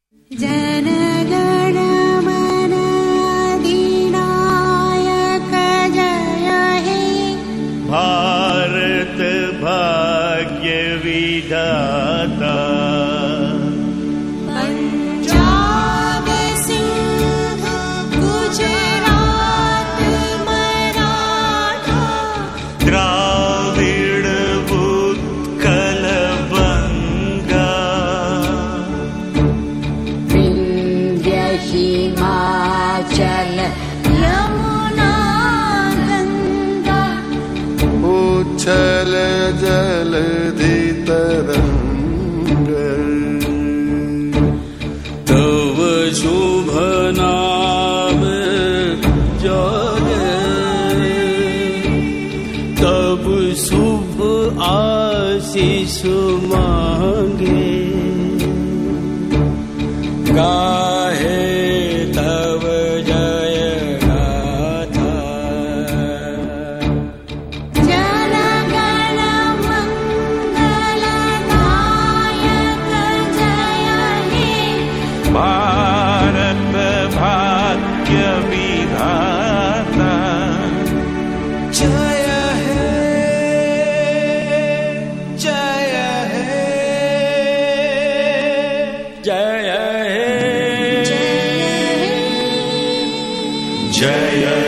जनगणमन अधिनायक जय हे भारत भाग्य विधाता पंजाब सिंध गुजरात मराठा द्राविड उत्कल बंगा विंध्य हिमाचल यमुना गंगा उच्छल जलधि तरंग तव शुभ नाम जय तब शुभ आशीष मांगे गाहे तव जय गाथा जनगण मंगलदायक जय हे भारत भाग्य विधाता जय हे जय हे जय हे जय